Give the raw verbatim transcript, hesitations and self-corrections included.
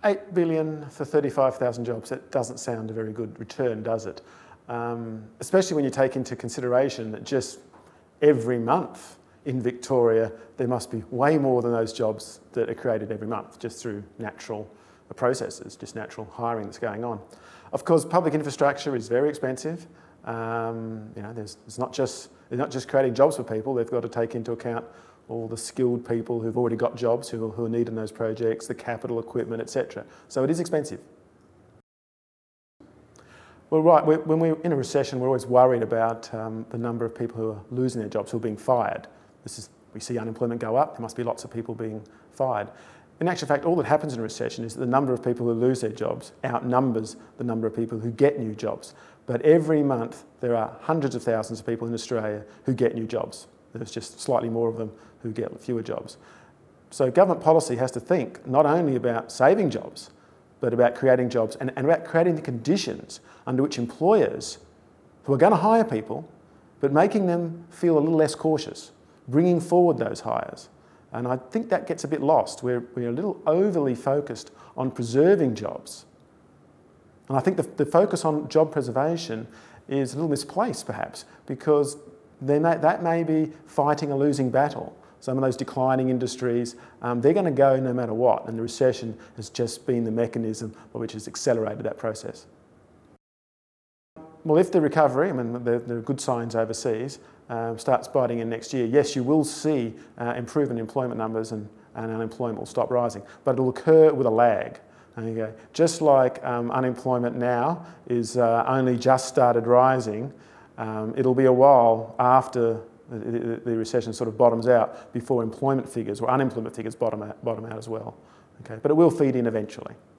eight billion for thirty-five thousand jobs, that doesn't sound a very good return, does it? Um, especially when you take into consideration that just every month in Victoria, there must be way more than those jobs that are created every month, just through natural processes, just natural hiring that's going on. Of course, public infrastructure is very expensive. Um, you know, there's, it's not just, they're not just creating jobs for people, they've got to take into account all the skilled people who've already got jobs, who, who are needed in those projects, the capital, equipment, et cetera. So it is expensive. Well, right, we're, when we're in a recession, we're always worried about um, the number of people who are losing their jobs, who are being fired. This is, we see unemployment go up, there must be lots of people being fired. In actual fact, all that happens in a recession is that the number of people who lose their jobs outnumbers the number of people who get new jobs. But every month, there are hundreds of thousands of people in Australia who get new jobs. There's just slightly more of them who get fewer jobs. So government policy has to think not only about saving jobs, but about creating jobs and, and about creating the conditions under which employers who are going to hire people, but making them feel a little less cautious, bringing forward those hires. And I think that gets a bit lost. We're, we're a little overly focused on preserving jobs. And I think the, the focus on job preservation is a little misplaced, perhaps, because they may, that may be fighting a losing battle. Some of those declining industries, um, they're going to go no matter what, and the recession has just been the mechanism which has accelerated that process. Well, if the recovery, I mean, there, there are good signs overseas, um, starts biting in next year, yes, you will see uh, improvement in employment numbers and, and unemployment will stop rising, but it will occur with a lag. Okay. Just like um, unemployment now is uh, only just started rising, um, it'll be a while after the, the recession sort of bottoms out before employment figures or unemployment figures bottom out, bottom out as well. Okay. But it will feed in eventually.